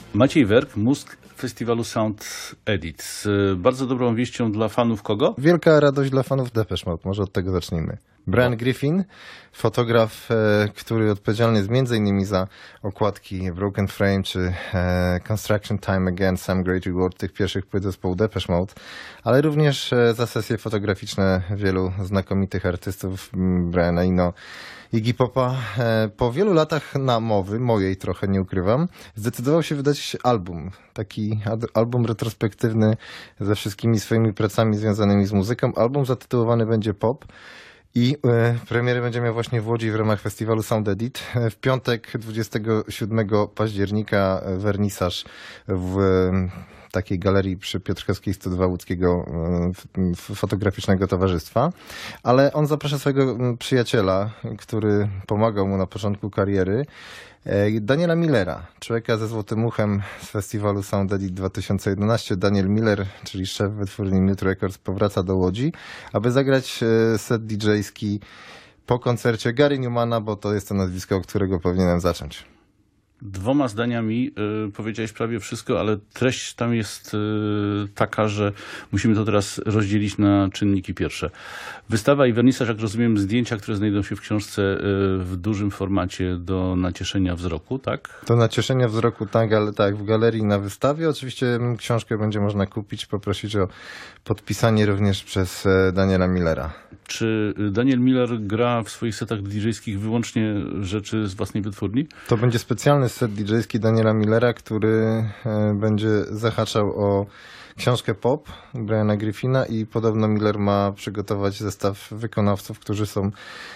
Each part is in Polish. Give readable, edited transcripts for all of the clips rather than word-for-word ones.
Maciej Werk, mózg festiwalu Sound Edit. Z bardzo dobrą wieścią dla fanów kogo? Wielka radość dla fanów Depeche Mode, może od tego zacznijmy. Brian Griffin, fotograf, który odpowiedzialny jest m.in. za okładki Broken Frame czy Construction Time Again, Some Great Reward, tych pierwszych płyt zespołu Depeche Mode, ale również za sesje fotograficzne wielu znakomitych artystów, Briana Eno, Iggy Popa. Po wielu latach namowy, mojej trochę, nie ukrywam, zdecydował się wydać album. Taki album retrospektywny ze wszystkimi swoimi pracami związanymi z muzyką. Album zatytułowany będzie Pop. I premiery będzie miał właśnie w Łodzi w ramach festiwalu Sound Edit. W piątek 27 października wernisaż w takiej galerii przy Piotrkowskiej 102 Łódzkiego Fotograficznego Towarzystwa. Ale on zaprasza swojego przyjaciela, który pomagał mu na początku kariery, Daniela Millera, człowieka ze złotym uchem z festiwalu Sound Edit 2011. Daniel Miller, czyli szef wytwórni Mute Records, powraca do Łodzi, aby zagrać set DJ-ski po koncercie Gary Newmana, bo to jest to nazwisko, od którego powinienem zacząć. Dwoma zdaniami powiedziałeś prawie wszystko, ale treść tam jest taka, że musimy to teraz rozdzielić na czynniki pierwsze. Wystawa i wernisaż, jak rozumiem, zdjęcia, które znajdą się w książce w dużym formacie do nacieszenia wzroku, tak? Do nacieszenia wzroku, tak, ale tak, w galerii na wystawie. Oczywiście książkę będzie można kupić, poprosić o podpisanie również przez Daniela Millera. Czy Daniel Miller gra w swoich setach DJ-skich wyłącznie rzeczy z własnej wytwórni? To będzie specjalny set DJ-ski Daniela Millera, który będzie zahaczał o książkę Pop Briana Griffina i podobno Miller ma przygotować zestaw wykonawców, którzy są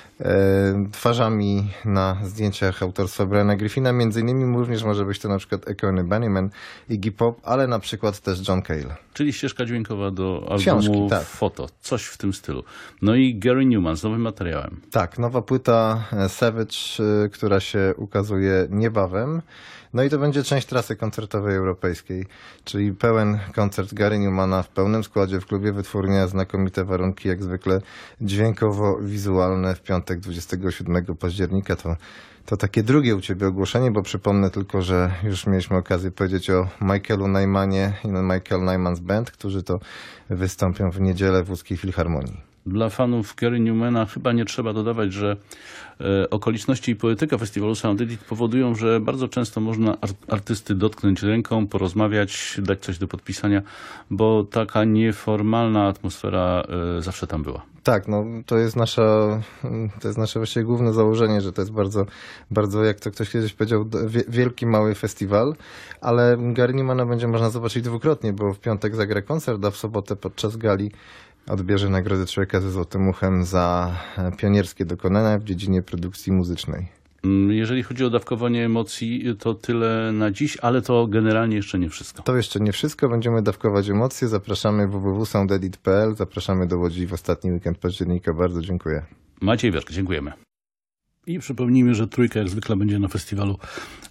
twarzami na zdjęciach autorstwa Briana Griffina. Między innymi również może być to na przykład Echo Bunnyman, Iggy Pop, ale na przykład też John Cale. Czyli ścieżka dźwiękowa do albumu książki, tak. Foto. Coś w tym stylu. No i Gary Newman z nowym materiałem. Tak, nowa płyta Savage, która się ukazuje niebawem. No i to będzie część trasy koncertowej europejskiej, czyli pełen koncert Gary Newmana w pełnym składzie w klubie Wytwórnia, znakomite warunki jak zwykle dźwiękowo-wizualne w piątek 27 października. To takie drugie u ciebie ogłoszenie, bo przypomnę tylko, że już mieliśmy okazję powiedzieć o Michaelu Nymanie i Michael Nyman's Band, którzy to wystąpią w niedzielę w Łódzkiej Filharmonii. Dla fanów Gary Newmana chyba nie trzeba dodawać, że okoliczności i poetyka festiwalu Sound Edit powodują, że bardzo często można artysty dotknąć ręką, porozmawiać, dać coś do podpisania, bo taka nieformalna atmosfera zawsze tam była. Tak, no to jest nasze właściwie główne założenie, że to jest bardzo, bardzo, jak to ktoś kiedyś powiedział, wielki, mały festiwal, ale Gary Newmana będzie można zobaczyć dwukrotnie, bo w piątek zagra koncert, a w sobotę podczas gali odbierze nagrodę Człowieka ze złotym uchem za pionierskie dokonania w dziedzinie produkcji muzycznej. Jeżeli chodzi o dawkowanie emocji, to tyle na dziś, ale to generalnie jeszcze nie wszystko. To jeszcze nie wszystko. Będziemy dawkować emocje. Zapraszamy www.soundedit.pl. Zapraszamy do Łodzi w ostatni weekend października. Bardzo dziękuję. Maciej Werk, dziękujemy. I przypomnijmy, że Trójka jak zwykle będzie na festiwalu